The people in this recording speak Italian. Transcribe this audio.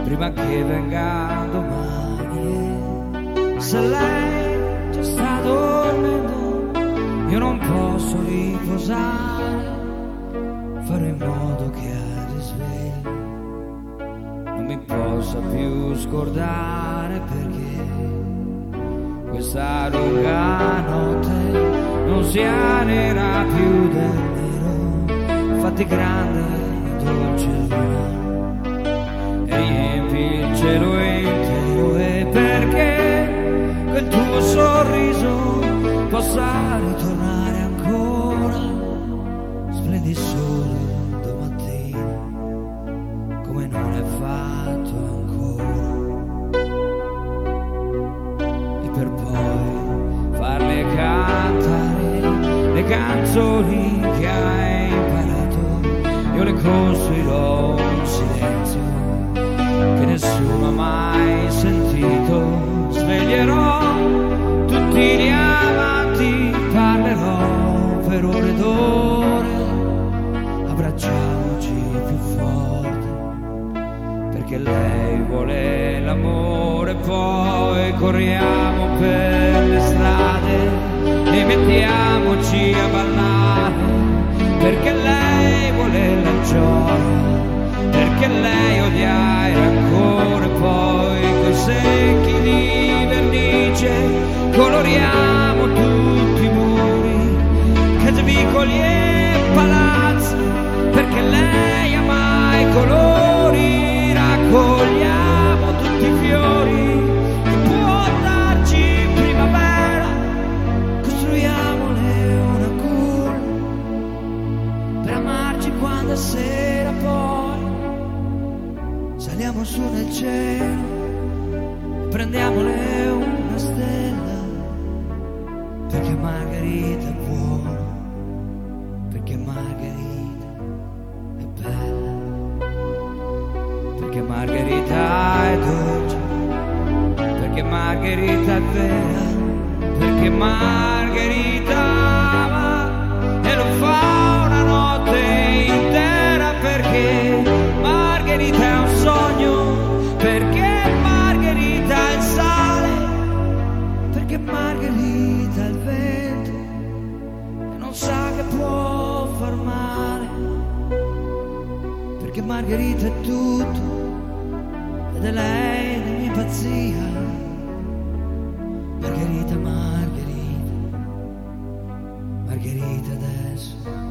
prima che venga domani. Se lei già sta dormendo, io non posso riposare, fare in modo che al risveglio non mi possa più scordare, perché questa lunga notte non sia nera più del nero, fatti grande e dolce luna e riempi il cielo intero, e perché quel tuo sorriso possa ritornare ancora, splendi solo domattina come non è fatto ancora, e per poi farle cantare le canzoni che hai imparato. Io le costruirò un silenzio che nessuno ha mai sentito, sveglierò tutti gli amanti, parlerò per ore ed ore, abbracciamoci più forte, perché lei vuole l'amore, poi corriamo per le strade e mettiamoci a ballare, perché lei vuole la gioia, perché lei odia il rancore, poi coi secchi di vernice coloriamo tutti i muri, case, vicoli e palazzi, perché lei ama i colori, raccogliamo tutti i fiori che può darci primavera, costruiamole una culla per amarci quando è sera, poi saliamo su nel cielo, prendiamole una stella, perché Margherita è buona, perché Margherita è bella, perché Margherita è dolce, perché Margherita è vera, perché Margherita ama e lo fa una notte intera, perché Margherita è un sogno, perché Margherita è il sale, perché Margherita è il vento e non sa che può far male, perché Margherita è tutto ed è lei la mia pazzia, Margherita, Margherita, Margherita adesso